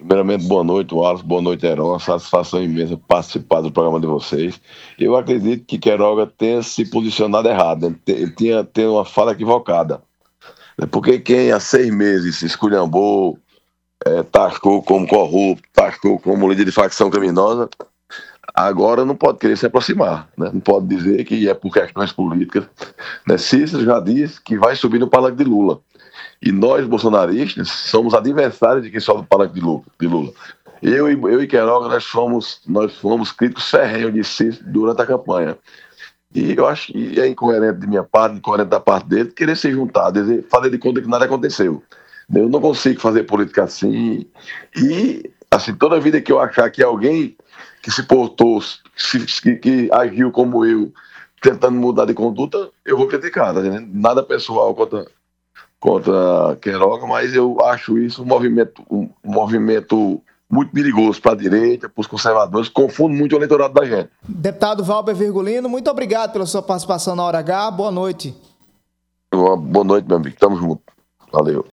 Primeiramente, boa noite, Wallace, boa noite, Heron. Uma satisfação imensa participar do programa de vocês. Eu acredito que Queiroga tenha se posicionado errado, né? Ele tinha uma fala equivocada. Porque quem há 6 meses se esculhambou, taxou como corrupto, taxou como líder de facção criminosa, agora não pode querer se aproximar, né? Não pode dizer que é por questões políticas, né? Cícero já disse que vai subir no palanque de Lula. E nós, bolsonaristas, somos adversários de quem sobe no palanque de Lula. Eu e Queiroga, nós fomos críticos ferrenhos de Cícero durante a campanha. E eu acho que é incoerente de minha parte, incoerente da parte dele, querer se juntar, fazer de conta que nada aconteceu. Eu não consigo fazer política assim. E, assim, toda vida que eu achar que alguém que se portou, que agiu como eu, tentando mudar de conduta, eu vou criticar, tá entendendo? Nada pessoal contra Queiroga, mas eu acho isso um movimento muito perigoso para a direita, para os conservadores, confunde muito o eleitorado da gente. Deputado Valber Virgulino, muito obrigado pela sua participação na Hora H. Boa noite. Boa noite, meu amigo. Tamo junto. Valeu.